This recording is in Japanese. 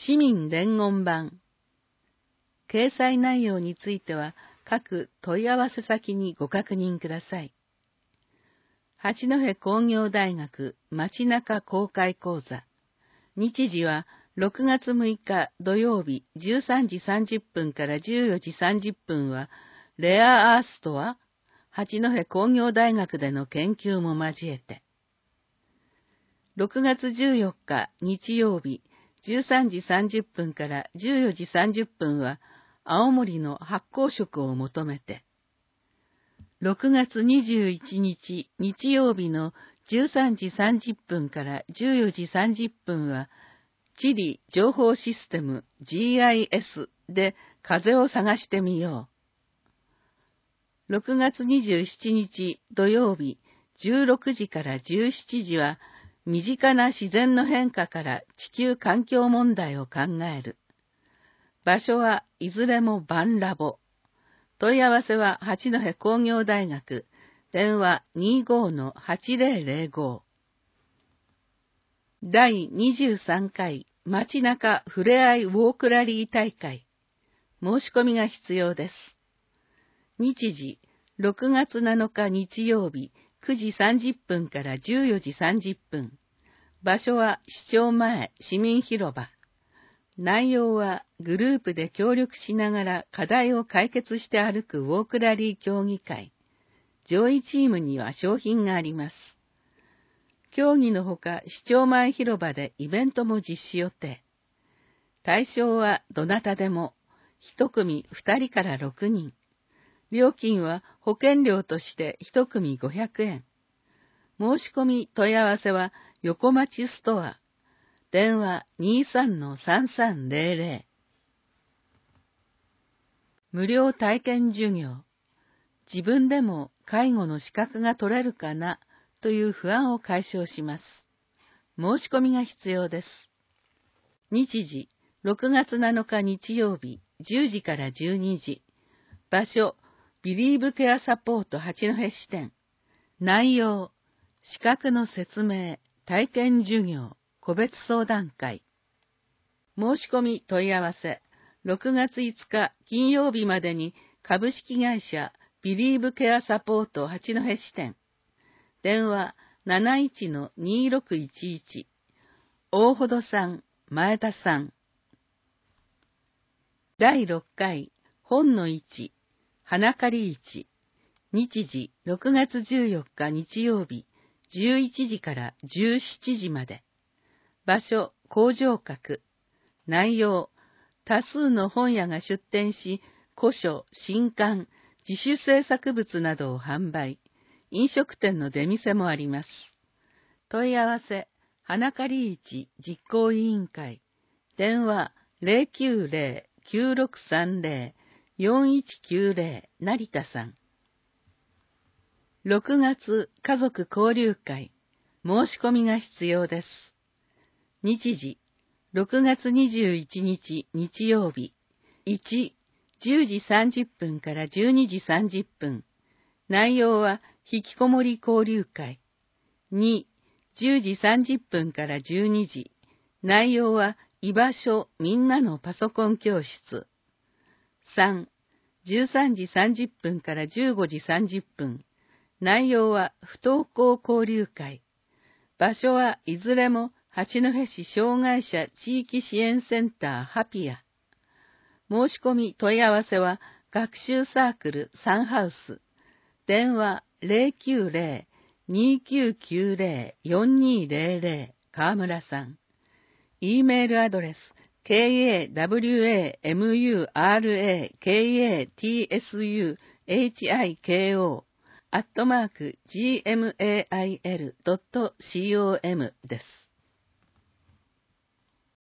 市民伝言版。掲載内容については各問い合わせ先にご確認ください。八戸工業大学街中公開講座。日時は6月6日土曜日13時30分から14時30分はレアアースとは八戸工業大学での研究も交えて。6月14日日曜日13時30分から14時30分は青森の発酵食を求めて。6月21日日曜日の13時30分から14時30分は地理情報システム GIS で風を探してみよう。6月27日土曜日16時から17時は身近な自然の変化から地球環境問題を考える。場所はいずれもバンラボ。問い合わせは八戸工業大学、電話 25-8005。第23回街中ふれあいウォークラリー大会。申し込みが必要です。日時、6月7日日曜日9時30分から14時30分。場所は市庁前市民広場。内容はグループで協力しながら課題を解決して歩くウォークラリー競技会。上位チームには賞品があります。競技のほか市庁前広場でイベントも実施予定。対象はどなたでも、1組2人から6人。料金は保険料として1組500円。申し込み問い合わせは横町ストア。電話 23-3300。無料体験授業。自分でも介護の資格が取れるかなという不安を解消します。申し込みが必要です。日時、6月7日日曜日10時から12時。場所、ビリーブケアサポート八戸支店。内容、資格の説明、体験授業、個別相談会。申し込み問い合わせ、6月5日金曜日までに株式会社ビリーブケアサポート八戸支店。電話 71-2611。大ほどさん、前田さん。第6回本の市、花狩り市。日時6月14日日曜日11時から17時まで。場所、工場閣。内容、多数の本屋が出店し、古書、新刊、自主制作物などを販売。飲食店の出店もあります。問い合わせ、花狩り市実行委員会。電話 090-9630-4190 成田さん。6月家族交流会。申し込みが必要です。日時、6月21日日曜日。1、10時30分から12時30分。内容は引きこもり交流会。2、10時30分から12時。内容は居場所みんなのパソコン教室。3、13時30分から15時30分。内容は不登校交流会。場所はいずれも八戸市障害者地域支援センターハピア。申し込み問い合わせは学習サークルサンハウス。電話 090-2990-4200 川村さん。E メールアドレス kawamurakaTsuhiko@gmail.com です。